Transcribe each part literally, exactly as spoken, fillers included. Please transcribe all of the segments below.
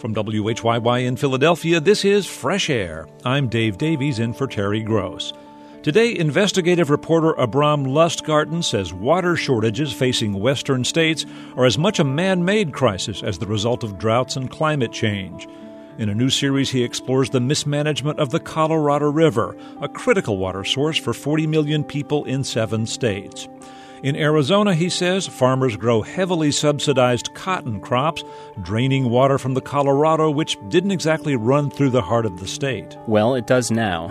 From W H Y Y in Philadelphia, this is Fresh Air. I'm Dave Davies in for Terry Gross. Today, investigative reporter Abram Lustgarten says water shortages facing western states are as much a man-made crisis as the result of droughts and climate change. In a new series, he explores the mismanagement of the Colorado River, a critical water source for forty million people in seven states. In Arizona, he says, farmers grow heavily subsidized cotton crops, draining water from the Colorado, which didn't exactly run through the heart of the state. Well, it does now.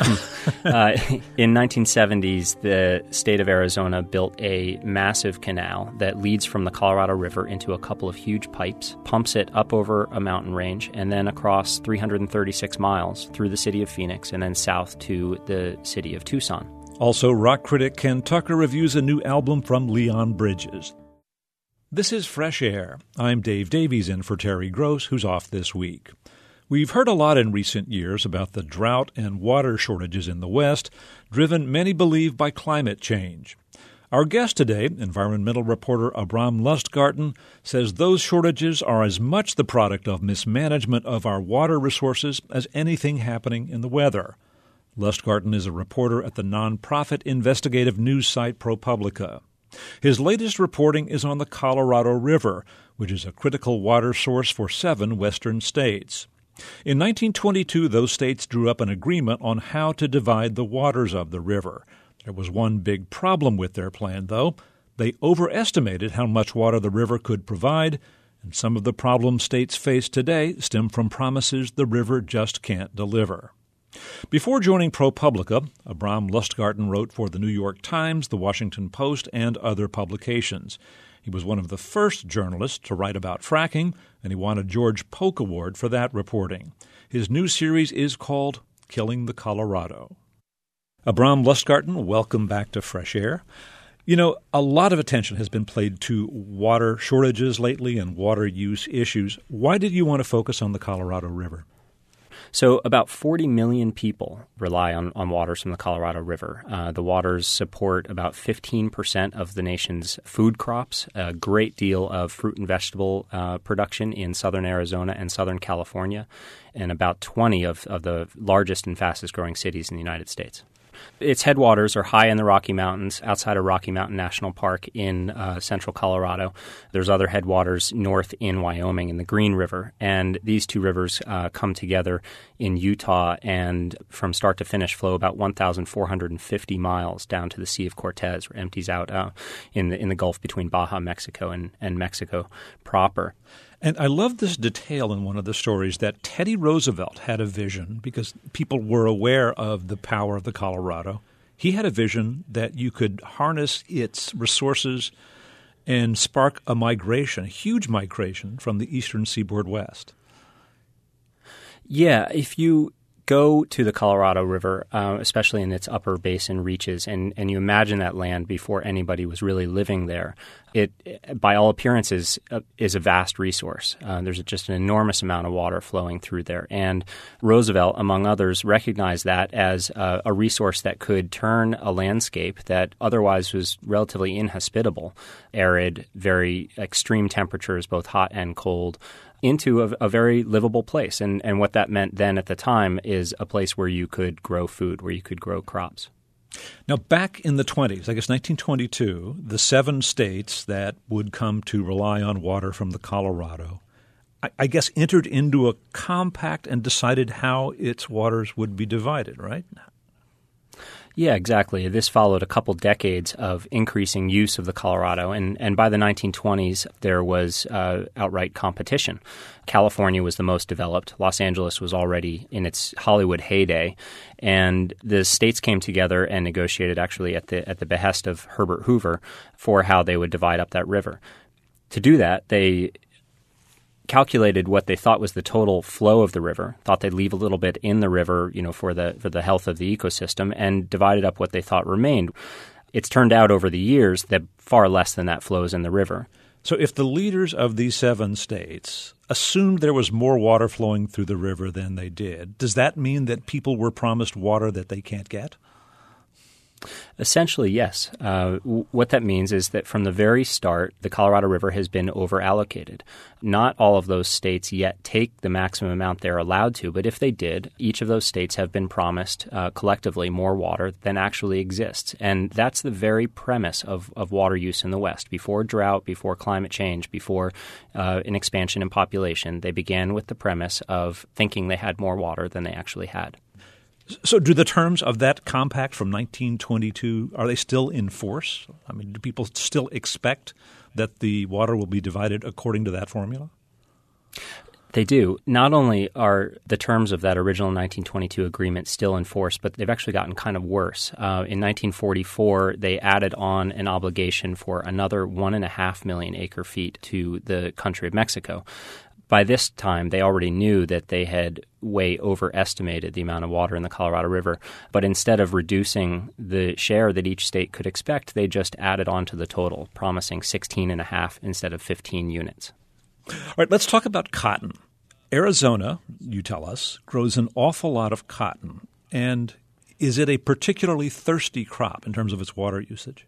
uh, in nineteen seventies, the state of Arizona built a massive canal that leads from the Colorado River into a couple of huge pipes, pumps it up over a mountain range, and then across three hundred thirty-six miles through the city of Phoenix and then south to the city of Tucson. Also, rock critic Ken Tucker reviews a new album from Leon Bridges. This is Fresh Air. I'm Dave Davies in for Terry Gross, who's off this week. We've heard a lot in recent years about the drought and water shortages in the West, driven, many believe, by climate change. Our guest today, environmental reporter Abram Lustgarten, says those shortages are as much the product of mismanagement of our water resources as anything happening in the weather. Lustgarten is a reporter at the nonprofit investigative news site ProPublica. His latest reporting is on the Colorado River, which is a critical water source for seven western states. In nineteen twenty-two, those states drew up an agreement on how to divide the waters of the river. There was one big problem with their plan, though. They overestimated how much water the river could provide, and some of the problems states face today stem from promises the river just can't deliver. Before joining ProPublica, Abram Lustgarten wrote for the New York Times, the Washington Post, and other publications. He was one of the first journalists to write about fracking, and he won a George Polk Award for that reporting. His new series is called Killing the Colorado. Abram Lustgarten, welcome back to Fresh Air. You know, a lot of attention has been paid to water shortages lately and water use issues. Why did you want to focus on the Colorado River? So about forty million people rely on, on waters from the Colorado River. Uh, the waters support about fifteen percent of the nation's food crops, a great deal of fruit and vegetable uh, production in southern Arizona and southern California, and about twenty of, of the largest and fastest growing cities in the United States. Its headwaters are high in the Rocky Mountains, outside of Rocky Mountain National Park in uh, central Colorado. There's other headwaters north in Wyoming in the Green River, and these two rivers uh, come together in Utah and from start to finish flow about one thousand four hundred fifty miles down to the Sea of Cortez, where it empties out uh, in the in the Gulf between Baja, Mexico, and, and Mexico proper. And I love this detail in one of the stories that Teddy Roosevelt had a vision because people were aware of the power of the Colorado. He had a vision that you could harness its resources and spark a migration, a huge migration from the eastern seaboard west. Yeah, if you go to the Colorado River, uh, especially in its upper basin reaches, and, and you imagine that land before anybody was really living there, it, by all appearances, uh, is a vast resource. Uh, there's just an enormous amount of water flowing through there. And Roosevelt, among others, recognized that as a, a resource that could turn a landscape that otherwise was relatively inhospitable, arid, very extreme temperatures, both hot and cold, into a, a very livable place. And, and what that meant then at the time is a place where you could grow food, where you could grow crops. Now, back in the twenties, I guess nineteen twenty-two, the seven states that would come to rely on water from the Colorado, I, I guess, entered into a compact and decided how its waters would be divided, right? Yeah, exactly. This followed a couple decades of increasing use of the Colorado, and, and by the nineteen twenties, there was uh, outright competition. California was the most developed. Los Angeles was already in its Hollywood heyday, and the states came together and negotiated actually at the at the behest of Herbert Hoover for how they would divide up that river. To do that, they calculated what they thought was the total flow of the river, thought they'd leave a little bit in the river, you know, for the for the health of the ecosystem, and divided up what they thought remained. It's turned out over the years that far less than that flows in the river. So if the leaders of these seven states assumed there was more water flowing through the river than they did, does that mean that people were promised water that they can't get? Essentially, yes. Uh, w- what that means is that from the very start, the Colorado River has been over-allocated. Not all of those states yet take the maximum amount they're allowed to, but if they did, each of those states have been promised uh, collectively more water than actually exists. And that's the very premise of, of water use in the West. Before drought, before climate change, before uh, an expansion in population, they began with the premise of thinking they had more water than they actually had. So do the terms of that compact from nineteen twenty-two, are they still in force? I mean, do people still expect that the water will be divided according to that formula? They do. Not only are the terms of that original nineteen twenty-two agreement still in force, but they've actually gotten kind of worse. Uh, in nineteen forty-four, they added on an obligation for another one and a half million acre feet to the country of Mexico. By this time, they already knew that they had way overestimated the amount of water in the Colorado River. But instead of reducing the share that each state could expect, they just added on to the total, promising sixteen and a half instead of fifteen units. All right, let's talk about cotton. Arizona, you tell us, grows an awful lot of cotton. And is it a particularly thirsty crop in terms of its water usage?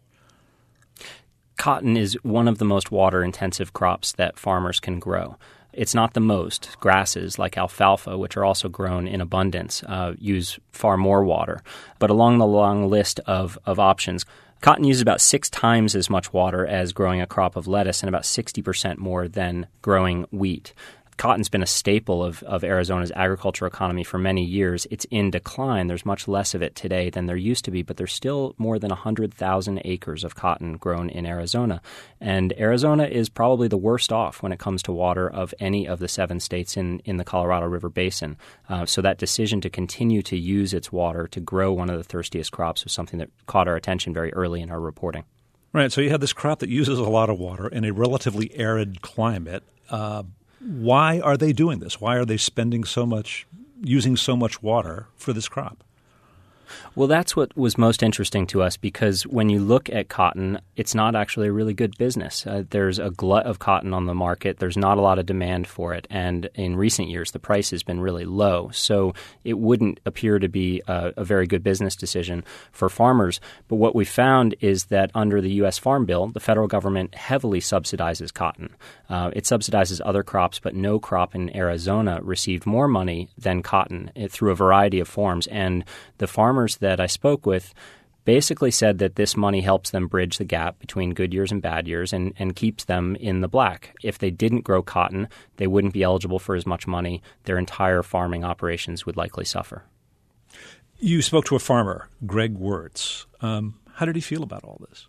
Cotton is one of the most water-intensive crops that farmers can grow. It's not the most. Grasses like alfalfa, which are also grown in abundance, uh, use far more water. But along the long list of, of options, cotton uses about six times as much water as growing a crop of lettuce and about sixty percent more than growing wheat. Cotton's been a staple of, of Arizona's agriculture economy for many years. It's in decline. There's much less of it today than there used to be, but there's still more than one hundred thousand acres of cotton grown in Arizona. And Arizona is probably the worst off when it comes to water of any of the seven states in, in the Colorado River Basin. Uh, so that decision to continue to use its water to grow one of the thirstiest crops was something that caught our attention very early in our reporting. Right. So you have this crop that uses a lot of water in a relatively arid climate. Uh, Why are they doing this? Why are they spending so much, using so much water for this crop? Well, that's what was most interesting to us because when you look at cotton, it's not actually a really good business. Uh, there's a glut of cotton on the market. There's not a lot of demand for it. And in recent years, the price has been really low. So it wouldn't appear to be a, a very good business decision for farmers. But what we found is that under the U S Farm Bill, the federal government heavily subsidizes cotton. Uh, it subsidizes other crops, but no crop in Arizona received more money than cotton it, through a variety of forms. And the farmers that I spoke with basically said that this money helps them bridge the gap between good years and bad years and, and keeps them in the black. If they didn't grow cotton, they wouldn't be eligible for as much money. Their entire farming operations would likely suffer. You spoke to a farmer, Greg Wirtz. Um, how did he feel about all this?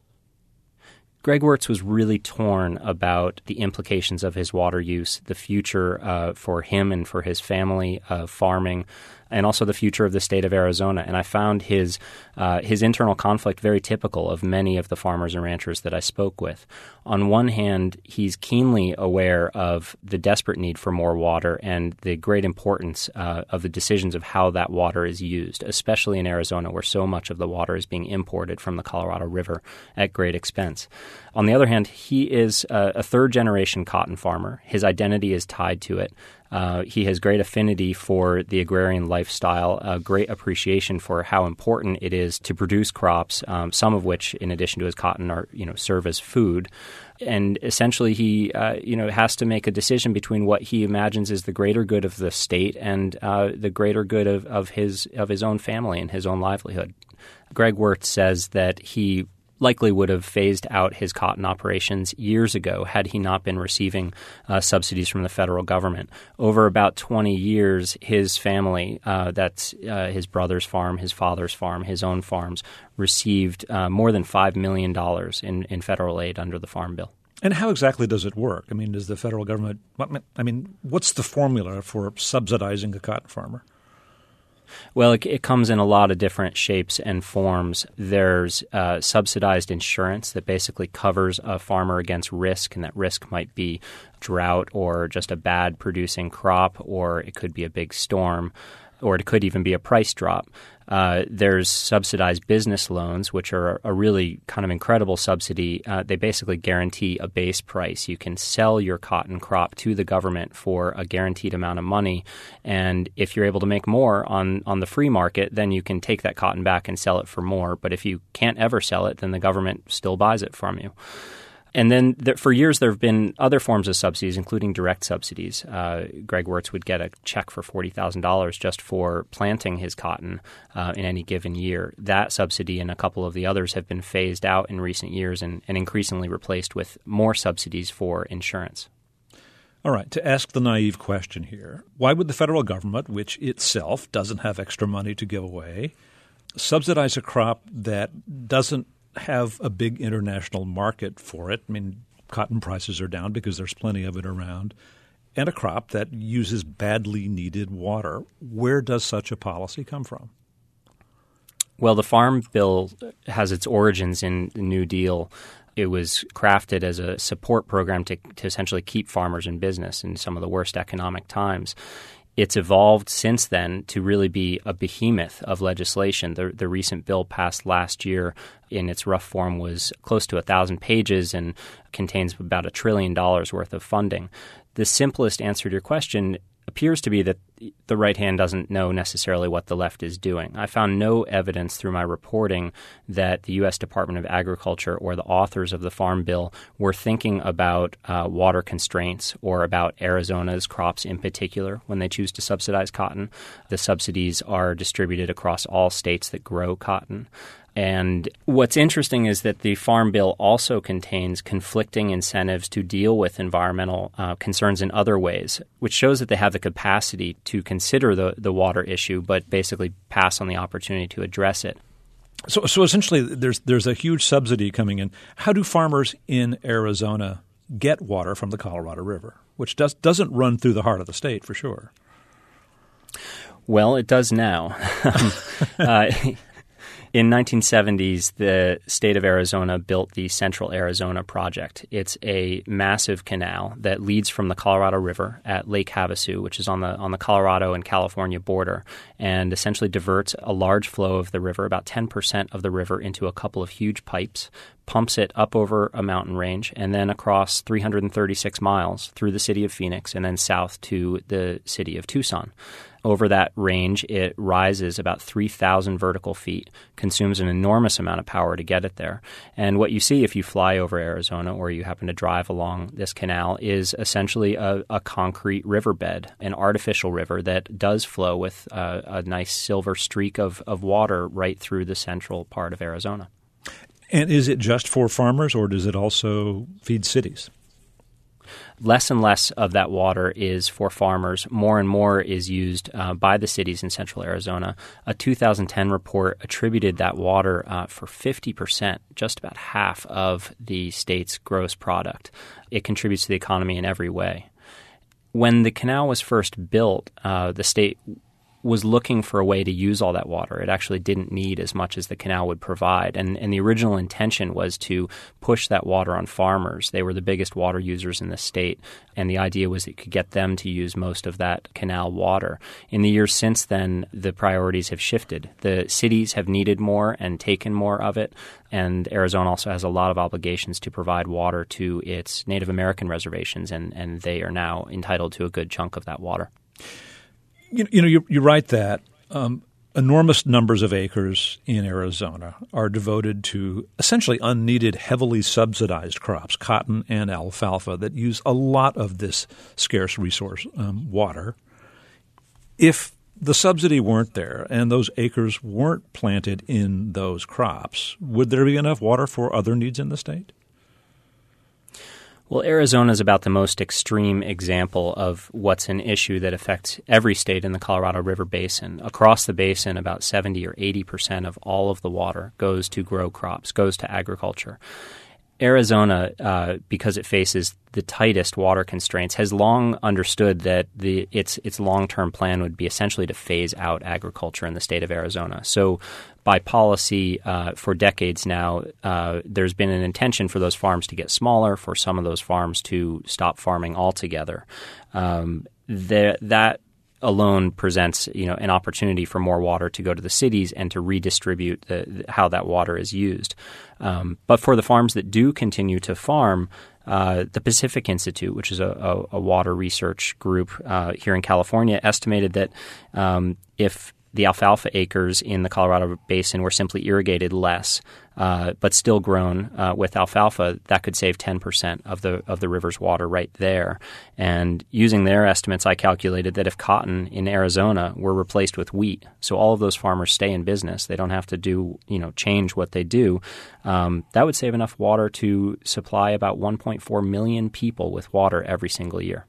Greg Wirtz was really torn about the implications of his water use, the future uh, for him and for his family of farming, and also the future of the state of Arizona. And I found his uh, his internal conflict very typical of many of the farmers and ranchers that I spoke with. On one hand, he's keenly aware of the desperate need for more water and the great importance uh, of the decisions of how that water is used, especially in Arizona where so much of the water is being imported from the Colorado River at great expense. On the other hand, he is a, a third-generation cotton farmer. His identity is tied to it. Uh, he has great affinity for the agrarian lifestyle, a great appreciation for how important it is to produce crops, um, some of which, in addition to his cotton, are you know serve as food. And essentially, he uh, you know has to make a decision between what he imagines is the greater good of the state and uh, the greater good of, of his of his own family and his own livelihood. Greg Wirtz says that he likely would have phased out his cotton operations years ago had he not been receiving uh, subsidies from the federal government. Over about twenty years, his family, uh, that's uh, his brother's farm, his father's farm, his own farms, received uh, more than five million dollars in, in federal aid under the Farm Bill. And how exactly does it work? I mean, does the federal government – I mean, what's the formula for subsidizing a cotton farmer? Well, it, it comes in a lot of different shapes and forms. There's uh, subsidized insurance that basically covers a farmer against risk, and that risk might be drought or just a bad producing crop, or it could be a big storm. or it could even be a price drop. Uh, there's subsidized business loans, which are a really kind of incredible subsidy. Uh, they basically guarantee a base price. You can sell your cotton crop to the government for a guaranteed amount of money. And if you're able to make more on, on the free market, then you can take that cotton back and sell it for more. But if you can't ever sell it, then the government still buys it from you. And then there, for years, there have been other forms of subsidies, including direct subsidies. Uh, Greg Wirtz would get a check for forty thousand dollars just for planting his cotton uh, in any given year. That subsidy and a couple of the others have been phased out in recent years and, and increasingly replaced with more subsidies for insurance. All right, to ask the naive question here, why would the federal government, which itself doesn't have extra money to give away, subsidize a crop that doesn't have a big international market for it? I mean, cotton prices are down because there's plenty of it around, and a crop that uses badly needed water. Where does such a policy come from? Well, the Farm Bill has its origins in the New Deal. It was crafted as a support program to, to essentially keep farmers in business in some of the worst economic times. It's evolved since then to really be a behemoth of legislation. The, the recent bill passed last year in its rough form was close to one thousand pages and contains about a trillion dollars worth of funding. The simplest answer to your question appears to be that the right hand doesn't know necessarily what the left is doing. I found no evidence through my reporting that the U S Department of Agriculture or the authors of the Farm Bill were thinking about uh, water constraints or about Arizona's crops in particular when they choose to subsidize cotton. The subsidies are distributed across all states that grow cotton. And what's interesting is that the Farm Bill also contains conflicting incentives to deal with environmental uh, concerns in other ways, which shows that they have the capacity to consider the, the water issue, but basically pass on the opportunity to address it. So, so essentially, there's there's a huge subsidy coming in. How do farmers in Arizona get water from the Colorado River, which does, doesn't run through the heart of the state for sure? Well, it does now. uh, In nineteen seventies, the state of Arizona built the Central Arizona Project. It's a massive canal that leads from the Colorado River at Lake Havasu, which is on the on the Colorado and California border, and essentially diverts a large flow of the river, about ten percent of the river, into a couple of huge pipes, pumps it up over a mountain range, and then across three hundred thirty-six miles through the city of Phoenix and then south to the city of Tucson. Over that range, it rises about three thousand vertical feet, consumes an enormous amount of power to get it there. And what you see if you fly over Arizona or you happen to drive along this canal is essentially a, a concrete riverbed, an artificial river that does flow with a, a nice silver streak of, of water right through the central part of Arizona. And is it just for farmers, or does it also feed cities? Less and less of that water is for farmers. More and more is used uh, by the cities in central Arizona. A two thousand ten report attributed that water uh, for fifty percent, just about half of the state's gross product. It contributes to the economy in every way. When the canal was first built, uh, the state was looking for a way to use all that water. It actually didn't need as much as the canal would provide. And, and the original intention was to push that water on farmers. They were the biggest water users in the state. And the idea was it could get them to use most of that canal water. In the years since then, the priorities have shifted. The cities have needed more and taken more of it. And Arizona also has a lot of obligations to provide water to its Native American reservations, and, and they are now entitled to a good chunk of that water. You, you know, you, you write that um, enormous numbers of acres in Arizona are devoted to essentially unneeded, heavily subsidized crops, cotton and alfalfa, that use a lot of this scarce resource, um, water. If the subsidy weren't there and those acres weren't planted in those crops, would there be enough water for other needs in the state? Well, Arizona is about the most extreme example of what's an issue that affects every state in the Colorado River Basin. Across the basin, about seventy or eighty percent of all of the water goes to grow crops, goes to agriculture. Arizona, uh, because it faces the tightest water constraints, has long understood that the its its long-term plan would be essentially to phase out agriculture in the state of Arizona. So by policy, uh, for decades now, uh, there's been an intention for those farms to get smaller, for some of those farms to stop farming altogether. Um, the, that alone presents, you know, an opportunity for more water to go to the cities and to redistribute the, how that water is used. Um, but for the farms that do continue to farm, uh, the Pacific Institute, which is a, a, a water research group uh, here in California, estimated that um, if the alfalfa acres in the Colorado Basin were simply irrigated less, uh, but still grown uh, with alfalfa, that could save ten percent of the of the river's water right there. And using their estimates, I calculated that if cotton in Arizona were replaced with wheat, so all of those farmers stay in business, they don't have to do, you know, change what they do, um, that would save enough water to supply about one point four million people with water every single year.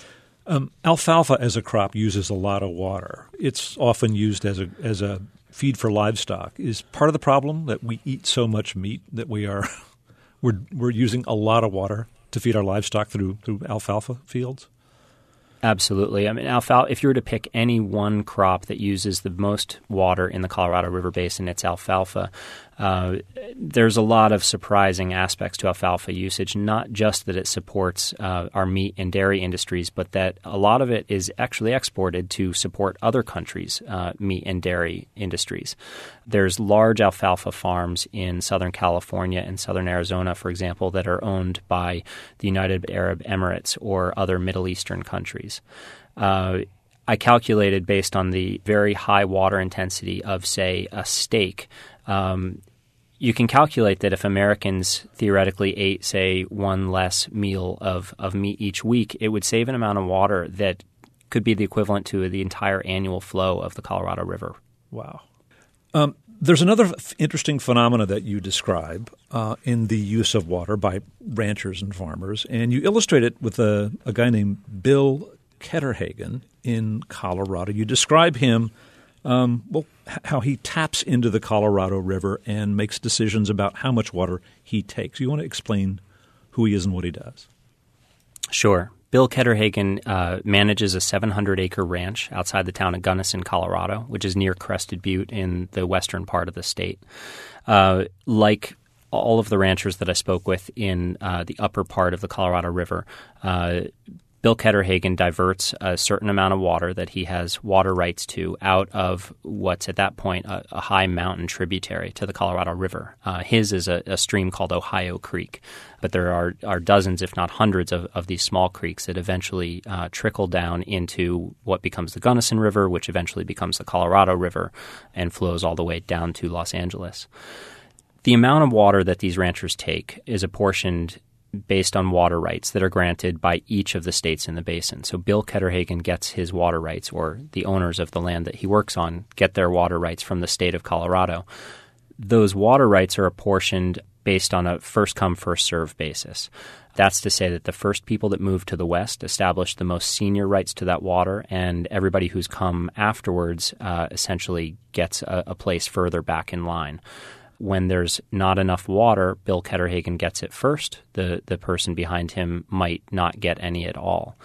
Um, alfalfa as a crop uses a lot of water. It's often used as a as a feed for livestock. Is part of the problem that we eat so much meat that we are we're we're using a lot of water to feed our livestock through through alfalfa fields? Absolutely. I mean, alfalfa, if you were to pick any one crop that uses the most water in the Colorado River Basin, it's alfalfa. Uh, there's a lot of surprising aspects to alfalfa usage, not just that it supports uh, our meat and dairy industries, but that a lot of it is actually exported to support other countries' uh, meat and dairy industries. There's large alfalfa farms in Southern California and Southern Arizona, for example, that are owned by the United Arab Emirates or other Middle Eastern countries. Uh, I calculated based on the very high water intensity of, say, a steak. Um, you can calculate that if Americans theoretically ate, say, one less meal of, of meat each week, it would save an amount of water that could be the equivalent to the entire annual flow of the Colorado River. Wow. Um, there's another f- interesting phenomena that you describe uh, in the use of water by ranchers and farmers, and you illustrate it with a, a guy named Bill Ketterhagen in Colorado. You describe him Um, well, how he taps into the Colorado River and makes decisions about how much water he takes. You want to explain who he is and what he does? Sure. Bill Ketterhagen uh, manages a seven hundred acre ranch outside the town of Gunnison, Colorado, which is near Crested Butte in the western part of the state. Uh, like all of the ranchers that I spoke with in uh, the upper part of the Colorado River, uh, Bill Ketterhagen diverts a certain amount of water that he has water rights to out of what's at that point a, a high mountain tributary to the Colorado River. Uh, his is a, a stream called Ohio Creek, but there are, are dozens, if not hundreds, of, of these small creeks that eventually uh, trickle down into what becomes the Gunnison River, which eventually becomes the Colorado River and flows all the way down to Los Angeles. The amount of water that these ranchers take is apportioned based on water rights that are granted by each of the states in the basin. So Bill Ketterhagen gets his water rights, or the owners of the land that he works on get their water rights from the state of Colorado. Those water rights are apportioned based on a first-come, first-served basis. That's to say that the first people that moved to the west established the most senior rights to that water, and everybody who's come afterwards uh, essentially gets a, a place further back in line. When there's not enough water, Bill Ketterhagen gets it first. The the person behind him might not get any at all.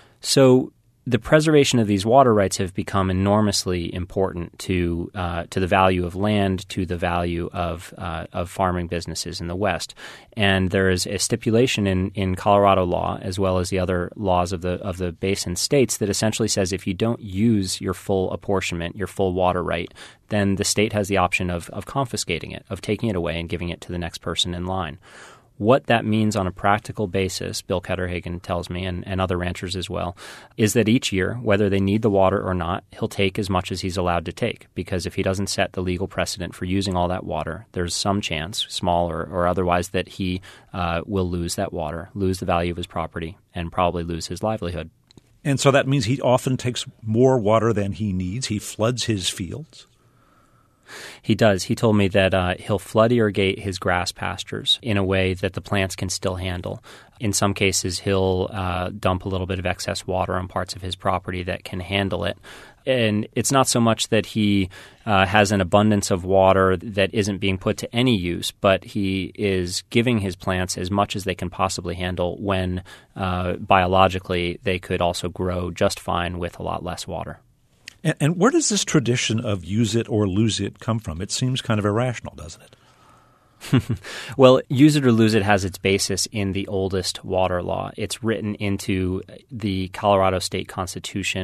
So the preservation of these water rights have become enormously important to uh, to the value of land, to the value of uh, of farming businesses in the West. And there is a stipulation in, in Colorado law, as well as the other laws of the of the basin states, that essentially says if you don't use your full apportionment, your full water right, then the state has the option of of confiscating it, of taking it away and giving it to the next person in line. What that means on a practical basis, Bill Ketterhagen tells me, and, and other ranchers as well, is that each year, whether they need the water or not, he'll take as much as he's allowed to take. Because if he doesn't set the legal precedent for using all that water, there's some chance, small or, or otherwise, that he uh, will lose that water, lose the value of his property, and probably lose his livelihood. And so that means he often takes more water than he needs. He floods his fields. He does. He told me that uh, he'll flood irrigate his grass pastures in a way that the plants can still handle. In some cases, he'll uh, dump a little bit of excess water on parts of his property that can handle it. And it's not so much that he uh, has an abundance of water that isn't being put to any use, but he is giving his plants as much as they can possibly handle when uh, biologically they could also grow just fine with a lot less water. And, and where does this tradition of use it or lose it come from? It seems kind of irrational, doesn't it? Well, use it or lose it has its basis in the oldest water law. It's written into the Colorado State Constitution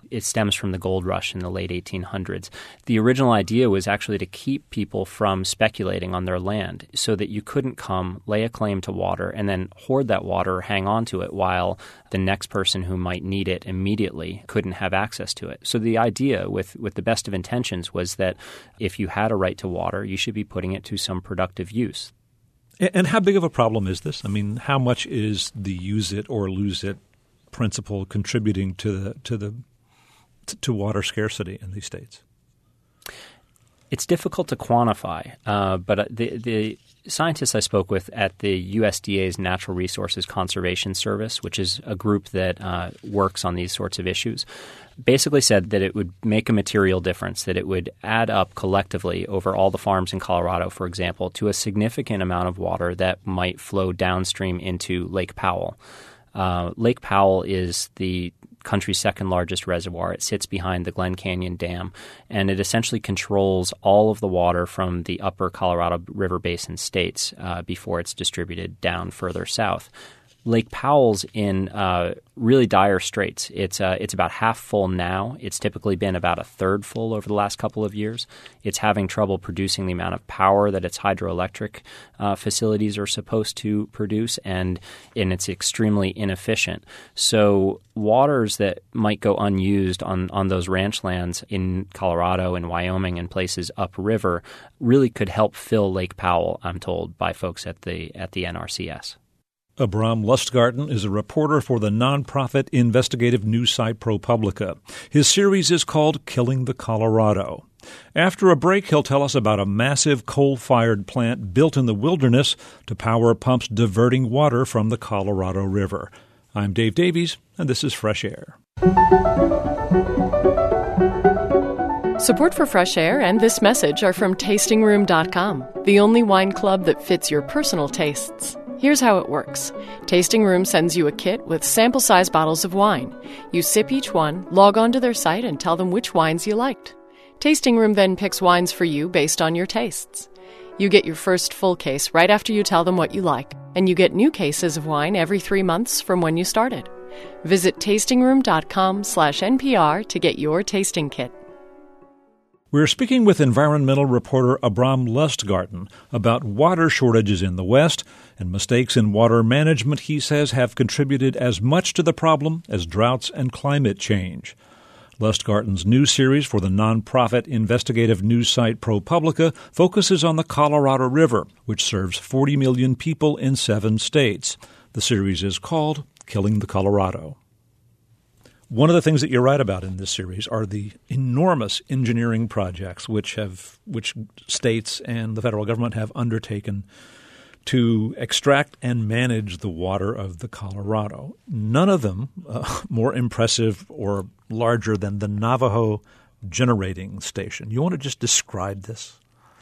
It stems from the gold rush in the late eighteen hundreds. The original idea was actually to keep people from speculating on their land so that you couldn't come, lay a claim to water, and then hoard that water or hang on to it while the next person who might need it immediately couldn't have access to it. So the idea, with, with the best of intentions, was that if you had a right to water, you should be putting it to some productive use. And how big of a problem is this? I mean, how much is the use it or lose it principle contributing to the to the to water scarcity in these states? It's difficult to quantify, uh, but the the scientists I spoke with at the U S D A's Natural Resources Conservation Service, which is a group that uh, works on these sorts of issues, basically said that it would make a material difference, that it would add up collectively over all the farms in Colorado, for example, to a significant amount of water that might flow downstream into Lake Powell. Uh, Lake Powell is the country's second largest reservoir. It sits behind the Glen Canyon Dam, and it essentially controls all of the water from the upper Colorado River Basin states uh, before it's distributed down further south. Lake Powell's in uh, really dire straits. It's uh, it's about half full now. It's typically been about a third full over the last couple of years. It's having trouble producing the amount of power that its hydroelectric uh, facilities are supposed to produce, and, and it's extremely inefficient. So waters that might go unused on, on those ranch lands in Colorado and Wyoming and places upriver really could help fill Lake Powell, I'm told, by folks at the at the N R C S. Abram Lustgarten is a reporter for the nonprofit investigative news site ProPublica. His series is called Killing the Colorado. After a break, he'll tell us about a massive coal-fired plant built in the wilderness to power pumps diverting water from the Colorado River. I'm Dave Davies, and this is Fresh Air. Support for Fresh Air and this message are from tasting room dot com, the only wine club that fits your personal tastes. Here's how it works. Tasting Room sends you a kit with sample-size bottles of wine. You sip each one, log on to their site, and tell them which wines you liked. Tasting Room then picks wines for you based on your tastes. You get your first full case right after you tell them what you like, and you get new cases of wine every three months from when you started. Visit tasting room dot com slash N P R to get your tasting kit. We're speaking with environmental reporter Abram Lustgarten about water shortages in the West, and mistakes in water management, he says, have contributed as much to the problem as droughts and climate change. Lustgarten's new series for the nonprofit investigative news site ProPublica focuses on the Colorado River, which serves forty million people in seven states. The series is called Killing the Colorado. One of the things that you write about in this series are the enormous engineering projects which have which states and the federal government have undertaken to extract and manage the water of the Colorado. None of them uh, more impressive or larger than the Navajo Generating Station. You want to just describe this?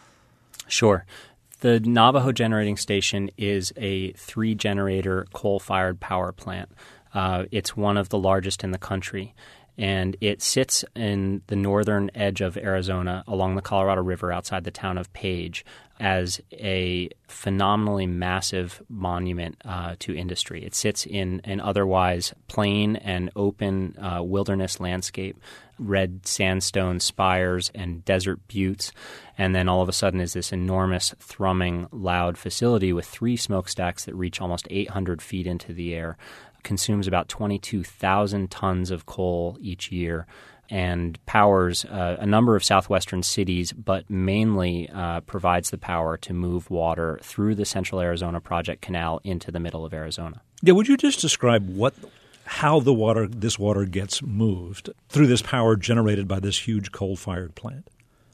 Sure. The Navajo Generating Station is a three-generator coal-fired power plant. Uh, it's one of the largest in the country, and it sits in the northern edge of Arizona along the Colorado River outside the town of Page as a phenomenally massive monument uh, to industry. It sits in an otherwise plain and open uh, wilderness landscape, red sandstone spires and desert buttes, and then all of a sudden is this enormous, thrumming, loud facility with three smokestacks that reach almost eight hundred feet into the air. Consumes about twenty-two thousand tons of coal each year and powers uh, a number of southwestern cities, but mainly uh, provides the power to move water through the Central Arizona Project Canal into the middle of Arizona. Yeah, would you just describe what, how the water, this water gets moved through this power generated by this huge coal-fired plant?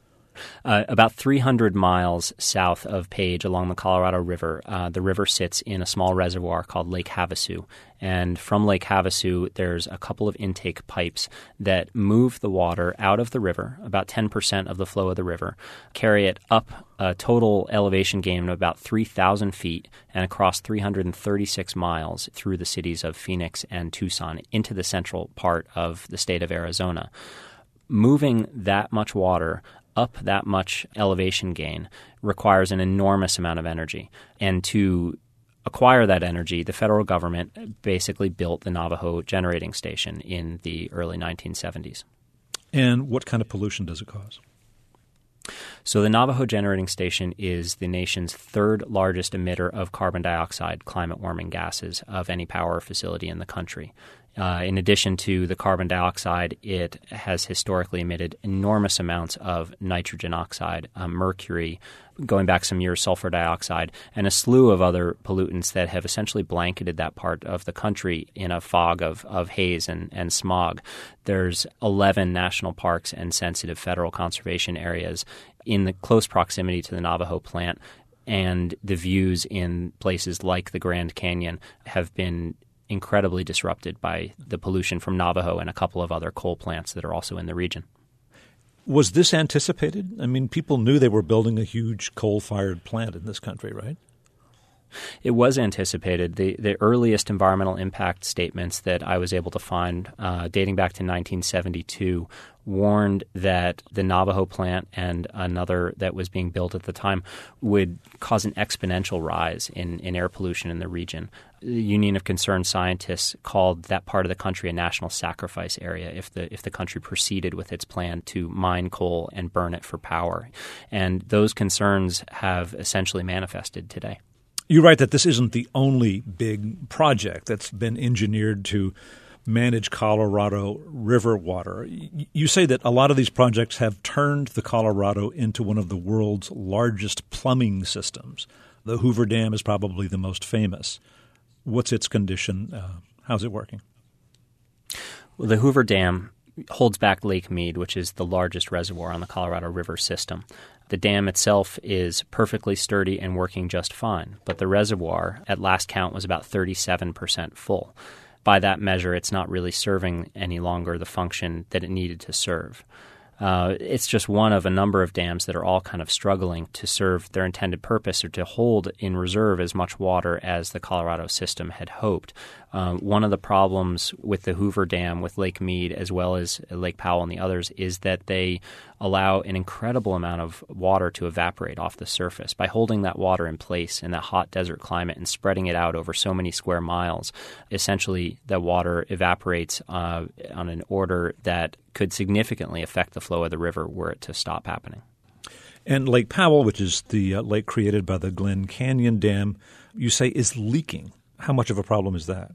Uh, about three hundred miles south of Page along the Colorado River, uh, the river sits in a small reservoir called Lake Havasu. And from Lake Havasu, there's a couple of intake pipes that move the water out of the river, about ten percent of the flow of the river, carry it up a total elevation gain of about three thousand feet and across three hundred thirty-six miles through the cities of Phoenix and Tucson into the central part of the state of Arizona. Moving that much water up that much elevation gain requires an enormous amount of energy. And to acquire that energy, the federal government basically built the Navajo generating station in the early nineteen seventies. And what kind of pollution does it cause? So the Navajo Generating Station is the nation's third largest emitter of carbon dioxide climate-warming gases of any power facility in the country. Uh, in addition to the carbon dioxide, it has historically emitted enormous amounts of nitrogen oxide, uh, mercury, going back some years, sulfur dioxide, and a slew of other pollutants that have essentially blanketed that part of the country in a fog of, of haze and, and smog. There's eleven national parks and sensitive federal conservation areas in the close proximity to the Navajo plant, and the views in places like the Grand Canyon have been incredibly disrupted by the pollution from Navajo and a couple of other coal plants that are also in the region. Was this anticipated? I mean, people knew they were building a huge coal-fired plant in this country, right? It was anticipated. The the earliest environmental impact statements that I was able to find, uh, dating back to nineteen seventy-two, warned that the Navajo plant and another that was being built at the time would cause an exponential rise in, in air pollution in the region. The Union of Concerned Scientists called that part of the country a national sacrifice area if the if the country proceeded with its plan to mine coal and burn it for power. And those concerns have essentially manifested today. You write that this isn't the only big project that's been engineered to manage Colorado River water. You say that a lot of these projects have turned the Colorado into one of the world's largest plumbing systems. The Hoover Dam is probably the most famous. What's its condition? Uh, how's it working? Well, the Hoover Dam holds back Lake Mead, which is the largest reservoir on the Colorado River system. The dam itself is perfectly sturdy and working just fine, but the reservoir, at last count, was about thirty-seven percent full. By that measure, it's not really serving any longer the function that it needed to serve. Uh, it's just one of a number of dams that are all kind of struggling to serve their intended purpose or to hold in reserve as much water as the Colorado system had hoped. Um, one of the problems with the Hoover Dam, with Lake Mead, as well as Lake Powell and the others, is that they allow an incredible amount of water to evaporate off the surface. By holding that water in place in that hot desert climate and spreading it out over so many square miles, essentially the water evaporates uh, on an order that could significantly affect the flow of the river were it to stop happening. And Lake Powell, which is the uh, lake created by the Glen Canyon Dam, you say is leaking. How much of a problem is that?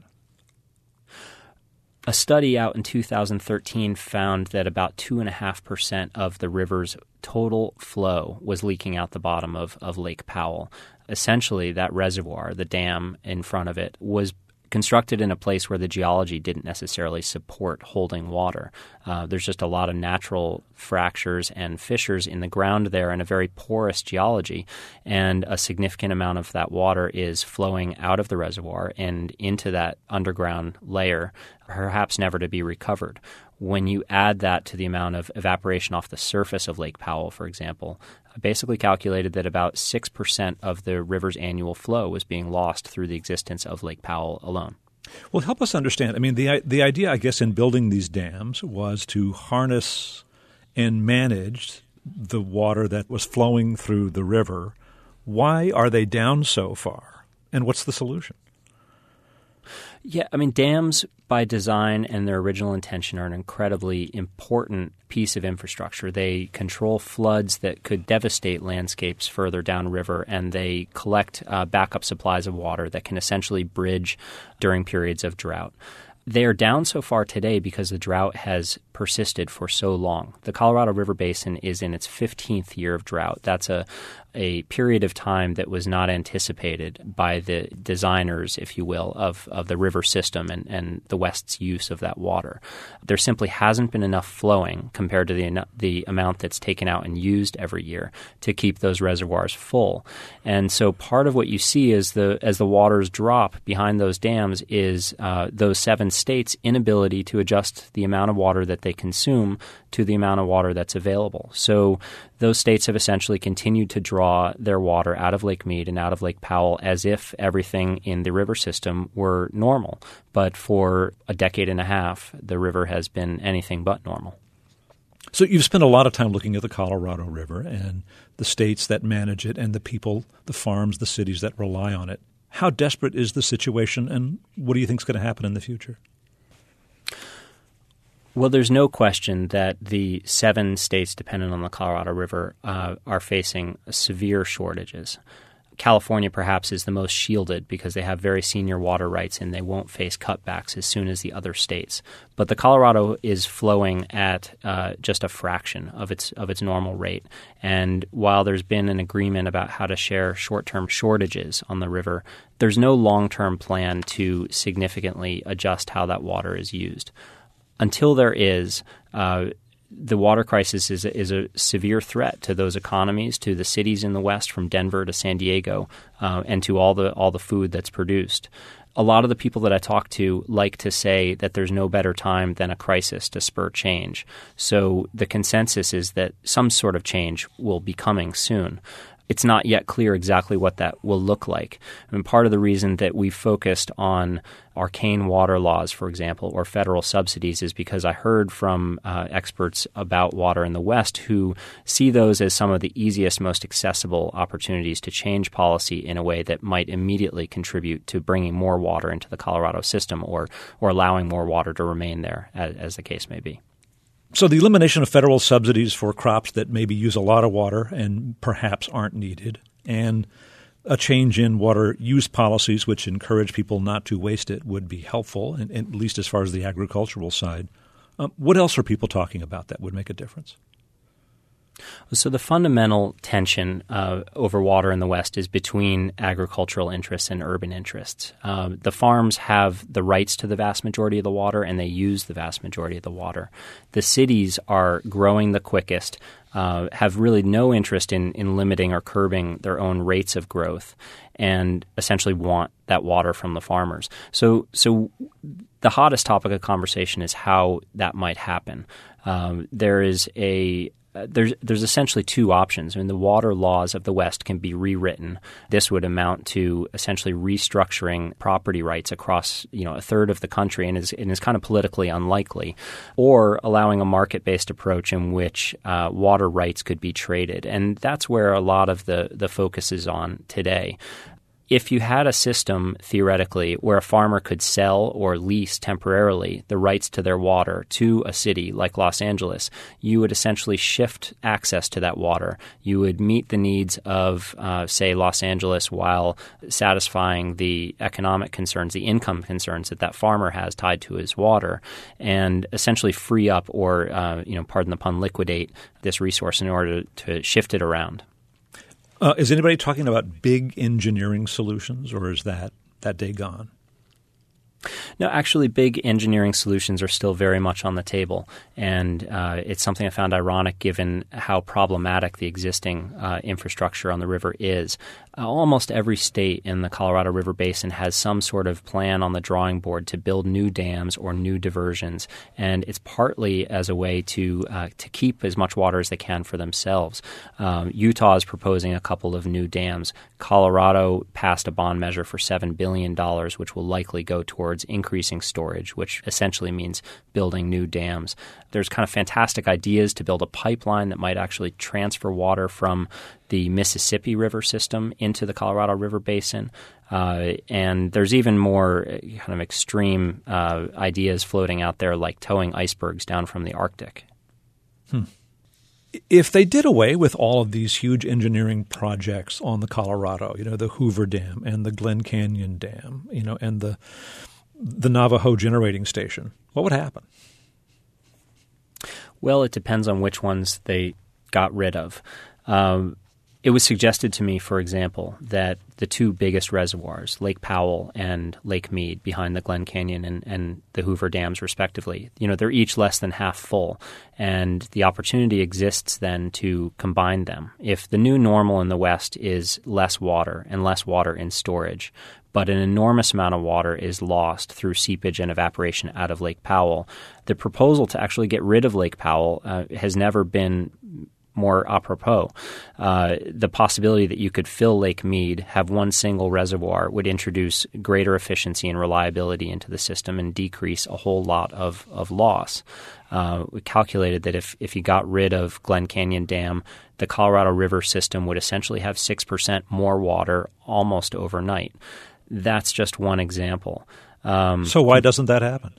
A study out in two thousand thirteen found that about two point five percent of the river's total flow was leaking out the bottom of, of Lake Powell. Essentially, that reservoir, the dam in front of it, was constructed in a place where the geology didn't necessarily support holding water. Uh, there's just a lot of natural fractures and fissures in the ground there and a very porous geology, and a significant amount of that water is flowing out of the reservoir and into that underground layer, perhaps never to be recovered. When you add that to the amount of evaporation off the surface of Lake Powell, for example, I basically calculated that about six percent of the river's annual flow was being lost through the existence of Lake Powell alone. Well, help us understand. I mean, the the idea, I guess, in building these dams was to harness and manage the water that was flowing through the river. Why are they down so far? And what's the solution? Yeah, I mean, dams by design and their original intention are an incredibly important piece of infrastructure. They control floods that could devastate landscapes further downriver, and they collect uh, backup supplies of water that can essentially bridge during periods of drought. They are down so far today because the drought has persisted for so long. The Colorado River Basin is in its fifteenth year of drought. That's a a period of time that was not anticipated by the designers, if you will, of, of the river system and, and the West's use of that water. There simply hasn't been enough flowing compared to the the amount that's taken out and used every year to keep those reservoirs full. And so part of what you see is the as the waters drop behind those dams is uh, those seven states' inability to adjust the amount of water that they consume to the amount of water that's available. So those states have essentially continued to draw their water out of Lake Mead and out of Lake Powell as if everything in the river system were normal. But for a decade and a half, the river has been anything but normal. So you've spent a lot of time looking at the Colorado River and the states that manage it and the people, the farms, the cities that rely on it. How desperate is the situation, and what do you think is going to happen in the future? Well, there's no question that the seven states dependent on the Colorado River uh, are facing severe shortages. California perhaps is the most shielded because they have very senior water rights and they won't face cutbacks as soon as the other states. But the Colorado is flowing at uh, just a fraction of its of its normal rate. And while there's been an agreement about how to share short-term shortages on the river, there's no long-term plan to significantly adjust how that water is used. Until there is, uh, the water crisis is a, is a severe threat to those economies, to the cities in the West, from Denver to San Diego, uh, and to all the all the food that's produced. A lot of the people that I talk to like to say that there's no better time than a crisis to spur change. So the consensus is that some sort of change will be coming soon. It's not yet clear exactly what that will look like. I mean, part of the reason that we focused on arcane water laws, for example, or federal subsidies is because I heard from uh, experts about water in the West who see those as some of the easiest, most accessible opportunities to change policy in a way that might immediately contribute to bringing more water into the Colorado system or, or allowing more water to remain there, as, as the case may be. So the elimination of federal subsidies for crops that maybe use a lot of water and perhaps aren't needed, and a change in water use policies which encourage people not to waste it would be helpful, and, and at least as far as the agricultural side. Um, what else are people talking about that would make a difference? So the fundamental tension uh, over water in the West is between agricultural interests and urban interests. Uh, the farms have the rights to the vast majority of the water, and they use the vast majority of the water. The cities are growing the quickest, uh, have really no interest in, in limiting or curbing their own rates of growth, and essentially want that water from the farmers. So, so the hottest topic of conversation is how that might happen. Um, there is a There's there's essentially two options. I mean, the water laws of the West can be rewritten. This would amount to essentially restructuring property rights across, you know, a third of the country, and is and is kind of politically unlikely, or allowing a market-based approach in which uh, water rights could be traded, and that's where a lot of the the focus is on today. If you had a system, theoretically, where a farmer could sell or lease temporarily the rights to their water to a city like Los Angeles, you would essentially shift access to that water. You would meet the needs of, uh, say, Los Angeles while satisfying the economic concerns, the income concerns that that farmer has tied to his water, and essentially free up or, uh, you know, pardon the pun, liquidate this resource in order to, to shift it around. Uh, is anybody talking about big engineering solutions, or is that that day gone? No, actually, big engineering solutions are still very much on the table, and uh, it's something I found ironic given how problematic the existing uh, infrastructure on the river is. Uh, almost every state in the Colorado River Basin has some sort of plan on the drawing board to build new dams or new diversions, and it's partly as a way to uh, to keep as much water as they can for themselves. Um, Utah is proposing a couple of new dams. Colorado passed a bond measure for seven billion dollars, which will likely go towards increasing storage, which essentially means building new dams. There's kind of fantastic ideas to build a pipeline that might actually transfer water from the Mississippi River system into the Colorado River Basin. Uh, and there's even more kind of extreme uh, ideas floating out there, like towing icebergs down from the Arctic. Hmm. If they did away with all of these huge engineering projects on the Colorado, you know, the Hoover Dam and the Glen Canyon Dam, you know, and the the Navajo generating station, what would happen? Well, it depends on which ones they got rid of. Um, it was suggested to me, for example, that the two biggest reservoirs, Lake Powell and Lake Mead, behind the Glen Canyon and, and the Hoover Dams, respectively, you know, they're each less than half full, and the opportunity exists then to combine them. If the new normal in the West is less water and less water in storage, but an enormous amount of water is lost through seepage and evaporation out of Lake Powell, the proposal to actually get rid of Lake Powell uh, has never been more apropos. Uh, the possibility that you could fill Lake Mead, have one single reservoir, would introduce greater efficiency and reliability into the system and decrease a whole lot of, of loss. Uh, we calculated that if, if you got rid of Glen Canyon Dam, the Colorado River system would essentially have six percent more water almost overnight. that's just one example. Um, so why doesn't that happen?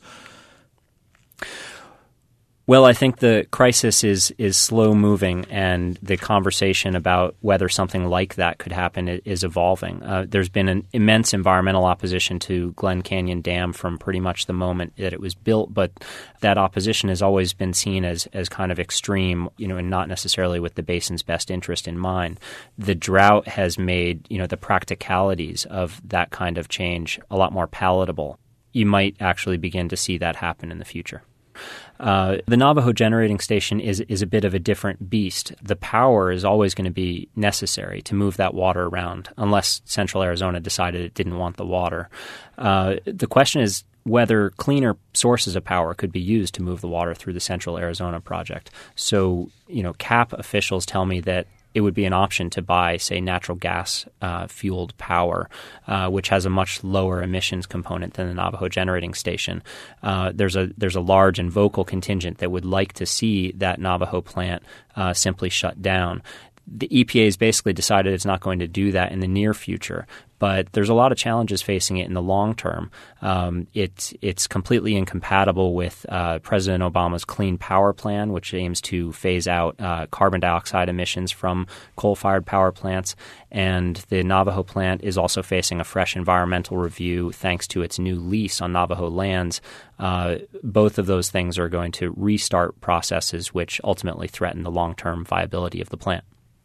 Well, I think the crisis is is slow moving, and the conversation about whether something like that could happen is evolving. Uh, there's been an immense environmental opposition to Glen Canyon Dam from pretty much the moment that it was built, but that opposition has always been seen as as kind of extreme, you know, and not necessarily with the basin's best interest in mind. The drought has made, you know, the practicalities of that kind of change a lot more palatable. You might actually begin to see that happen in the future. Uh, the Navajo Generating Station is is a bit of a different beast. The power is always going to be necessary to move that water around, unless Central Arizona decided it didn't want the water. Uh, the question is whether cleaner sources of power could be used to move the water through the Central Arizona project. So, you know, C A P officials tell me that it would be an option to buy, say, natural gas uh, fueled power, uh, which has a much lower emissions component than the Navajo Generating Station. Uh, there's a there's a large and vocal contingent that would like to see that Navajo plant uh, simply shut down. The E P A has basically decided it's not going to do that in the near future, but there's a lot of challenges facing it in the long term. Um, it's it's completely incompatible with uh, President Obama's Clean Power Plan, which aims to phase out uh, carbon dioxide emissions from coal-fired power plants. And the Navajo plant is also facing a fresh environmental review thanks to its new lease on Navajo lands. Uh, both of those things are going to restart processes which ultimately threaten the long-term viability of the plant.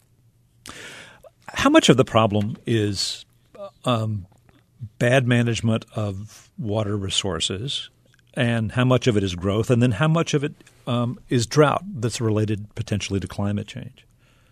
How much of the problem is um, bad management of water resources, and how much of it is growth, and then how much of it um, is drought that's related potentially to climate change?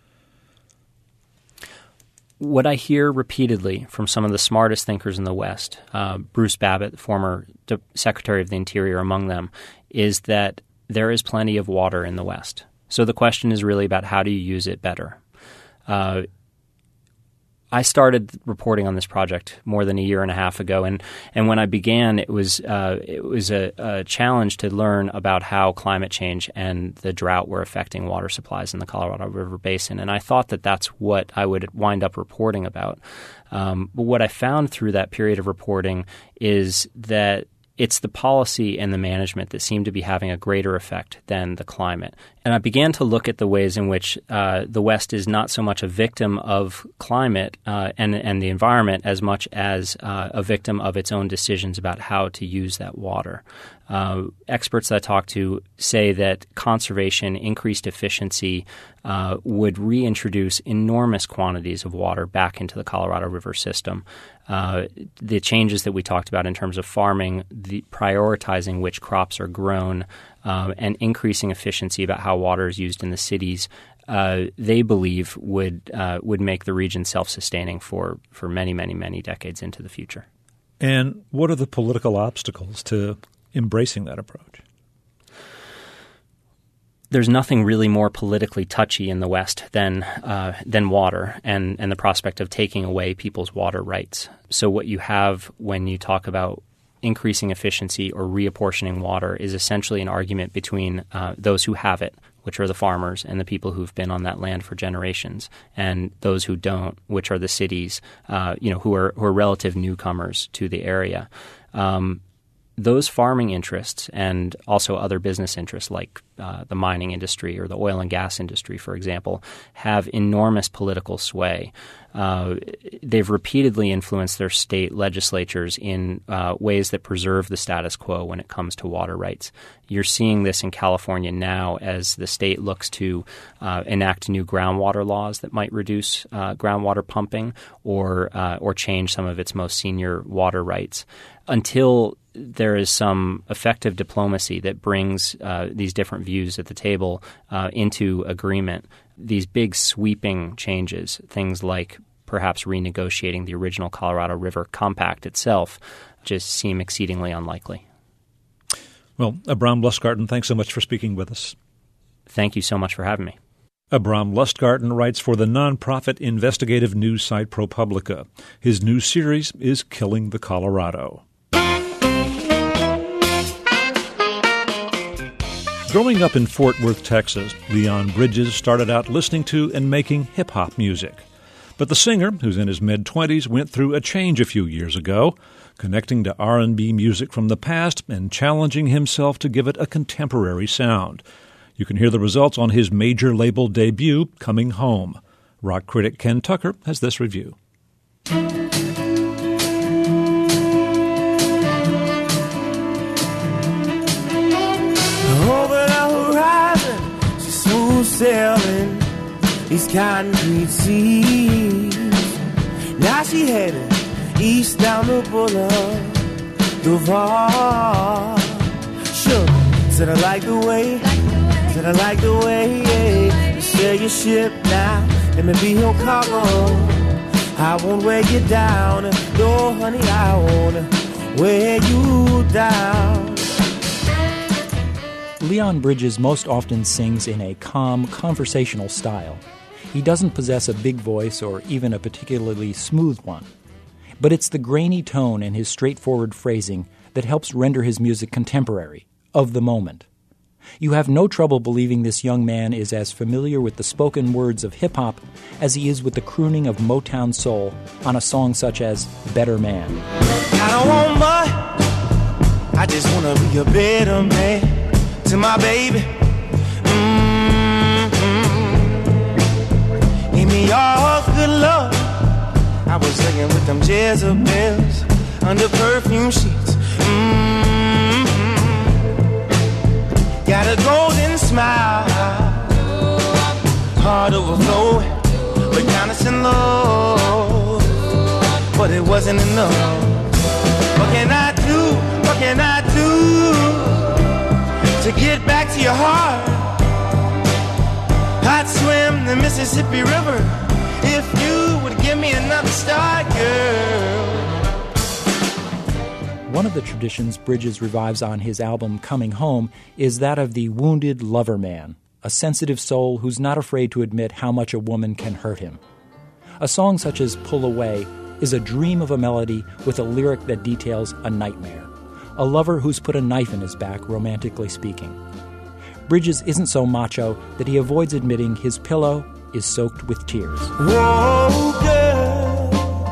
What I hear repeatedly from some of the smartest thinkers in the West, uh, Bruce Babbitt, former De- Secretary of the Interior among them, is that there is plenty of water in the West. So the question is really about how do you use it better? Uh, I started reporting on this project more than a year and a half ago, and, and when I began, it was uh, it was a, a challenge to learn about how climate change and the drought were affecting water supplies in the Colorado River Basin, and I thought that that's what I would wind up reporting about. Um, but what I found through that period of reporting is that it's the policy and the management that seem to be having a greater effect than the climate. And I began to look at the ways in which uh, the West is not so much a victim of climate uh, and, and the environment as much as uh, a victim of its own decisions about how to use that water. Uh, experts that I talk to say that conservation, increased efficiency uh, would reintroduce enormous quantities of water back into the Colorado River system. Uh, the changes that we talked about in terms of farming, the prioritizing which crops are grown, uh, and increasing efficiency about how water is used in the cities, uh, they believe would uh, would make the region self-sustaining for, for many, many, many decades into the future. And what are the political obstacles to embracing that approach? There's nothing really more politically touchy in the West than uh, than water and, and the prospect of taking away people's water rights. So what you have when you talk about increasing efficiency or reapportioning water is essentially an argument between uh, those who have it, which are the farmers and the people who've been on that land for generations, and those who don't, which are the cities, uh, you know, who are who are relative newcomers to the area. Um, Those farming interests and also other business interests like uh, the mining industry or the oil and gas industry, for example, have enormous political sway. Uh, they've repeatedly influenced their state legislatures in uh, ways that preserve the status quo when it comes to water rights. You're seeing this in California now as the state looks to uh, enact new groundwater laws that might reduce uh, groundwater pumping or uh, or change some of its most senior water rights. Until there is some effective diplomacy that brings uh, these different views at the table uh, into agreement, these big sweeping changes, things like perhaps renegotiating the original Colorado River Compact itself, just seem exceedingly unlikely. Well, Abram Lustgarten, thanks so much for speaking with us. Thank you so much for having me. Abram Lustgarten writes for the nonprofit investigative news site ProPublica. His new series is Killing the Colorado. Growing up in Fort Worth, Texas, Leon Bridges started out listening to and making hip-hop music. But the singer, who's in his mid-twenties, went through a change a few years ago, connecting to R and B music from the past and challenging himself to give it a contemporary sound. You can hear the results on his major label debut, Coming Home. Rock critic Ken Tucker has this review. Over the horizon, she's smooth sailing these concrete seas. Now she headed east down the boulevard. Sure, said I like the way, said I like the way yeah. You sail your ship now, let me be your cargo. I won't weigh you down, no honey, I won't weigh you down. Leon Bridges most often sings in a calm, conversational style. He doesn't possess a big voice or even a particularly smooth one. But it's the grainy tone and his straightforward phrasing that helps render his music contemporary, of the moment. You have no trouble believing this young man is as familiar with the spoken words of hip-hop as he is with the crooning of Motown soul on a song such as Better Man. I don't want much, I just want to be a better man to my baby. Mm-hmm. Give me all good love. I was singing with them Jezebels under perfume sheets. Mm-hmm. Got a golden smile, heart overflowing, but honest and low. But it wasn't enough. What can I do? What can I do to get back to your heart? I'd swim the Mississippi River if you would give me another start, girl. One of the traditions Bridges revives on his album Coming Home is that of the wounded lover man, a sensitive soul who's not afraid to admit how much a woman can hurt him. A song such as Pull Away is a dream of a melody with a lyric that details a nightmare, a lover who's put a knife in his back, romantically speaking. Bridges isn't so macho that he avoids admitting his pillow is soaked with tears. Whoa, girl,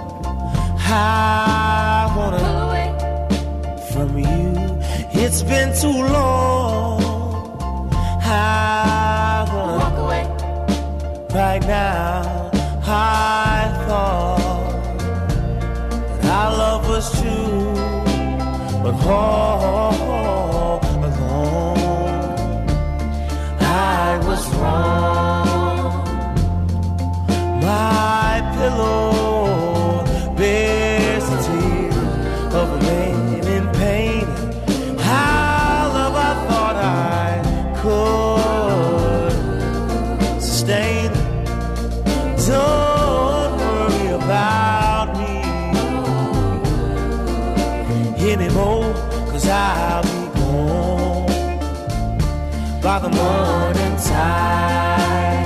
I wanna pull away from you. It's been too long. I wanna walk away right now. I thought that our love was true, but all along I was wrong. My pillow bears the tears of a man in pain. How love I thought I could sustain. Don't worry about me anymore, 'cause I'll be gone by the morning tide.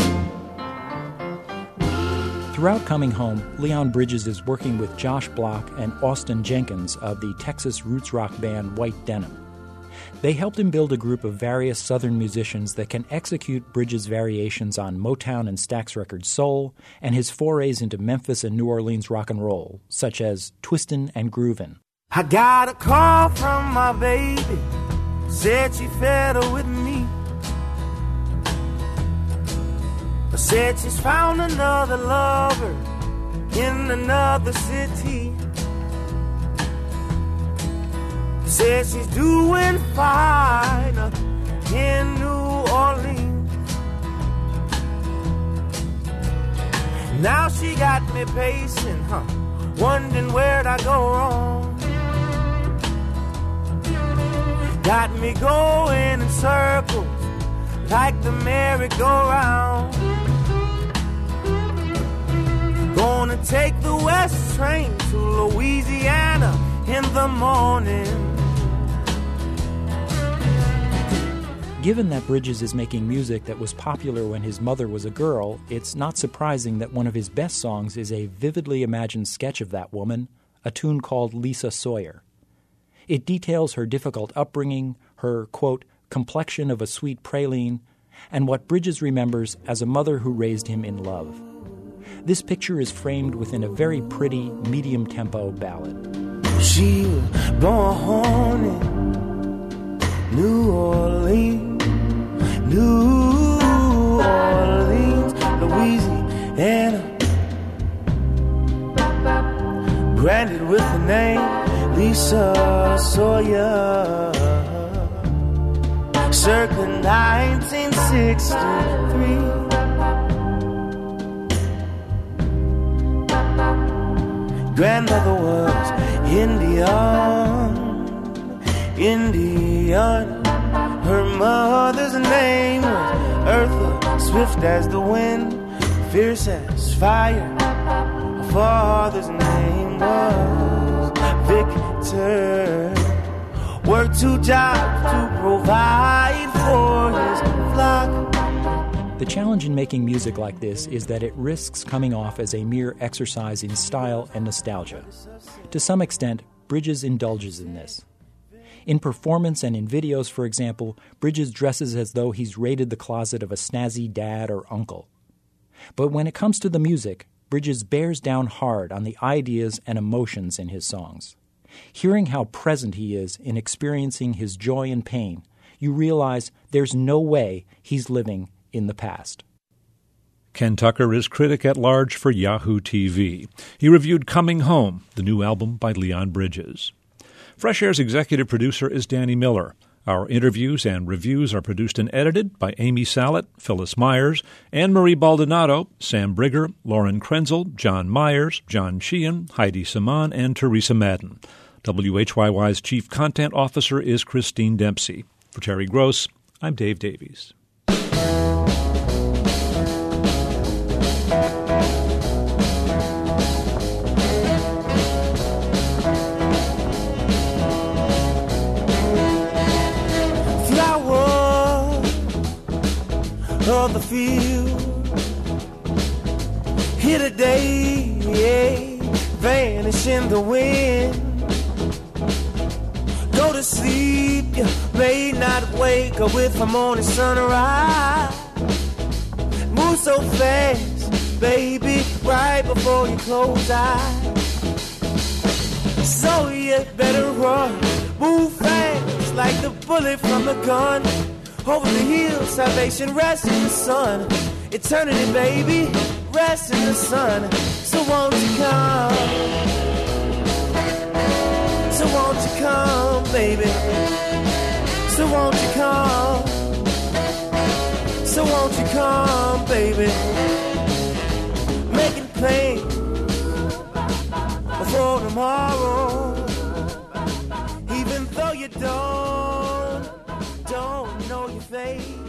Throughout Coming Home, Leon Bridges is working with Josh Block and Austin Jenkins of the Texas roots rock band White Denim. They helped him build a group of various Southern musicians that can execute Bridges' variations on Motown and Stax Records soul and his forays into Memphis and New Orleans rock and roll, such as Twistin' and Groovin'. I got a call from my baby, said she fed her with me. Said she's found another lover in another city. Said she's doing fine in New Orleans. Now she got me pacing, huh, wondering where'd I go wrong. Got me going in circles like the merry-go-round. Gonna take the west train to Louisiana in the morning. Given that Bridges is making music that was popular when his mother was a girl, it's not surprising that one of his best songs is a vividly imagined sketch of that woman, a tune called Lisa Sawyer. It details her difficult upbringing, her, quote, complexion of a sweet praline, and what Bridges remembers as a mother who raised him in love. This picture is framed within a very pretty, medium-tempo ballad. She was born in New Orleans, New Orleans, Louisiana. Branded with the name Lisa Sawyer. Circa nineteen sixty-three. Grandmother was Indian, Indian. Her mother's name was Eartha, swift as the wind, fierce as fire. Her father's name was Victor. Worked two jobs to provide for his flock. The challenge in making music like this is that it risks coming off as a mere exercise in style and nostalgia. To some extent, Bridges indulges in this. In performance and in videos, for example, Bridges dresses as though he's raided the closet of a snazzy dad or uncle. But when it comes to the music, Bridges bears down hard on the ideas and emotions in his songs. Hearing how present he is in experiencing his joy and pain, you realize there's no way he's living in the past. Ken Tucker is critic at large for Yahoo T V. He reviewed Coming Home, the new album by Leon Bridges. Fresh Air's executive producer is Danny Miller. Our interviews and reviews are produced and edited by Amy Sallet, Phyllis Myers, Anne-Marie Baldonado, Sam Brigger, Lauren Krenzel, John Myers, John Sheehan, Heidi Saman, and Teresa Madden. W H Y Y's chief content officer is Christine Dempsey. For Terry Gross, I'm Dave Davies. Of the field, here today, yeah, vanish in the wind. Go to sleep, you may not wake up with the morning sunrise. Move so fast, baby, right before you close eyes. So you better run, move fast like the bullet from a gun. Over the hills, salvation rests in the sun. Eternity, baby, rests in the sun. So won't you come? So won't you come, baby? So won't you come? So won't you come, baby? Making plans for tomorrow. Even though you don't, don't know your face.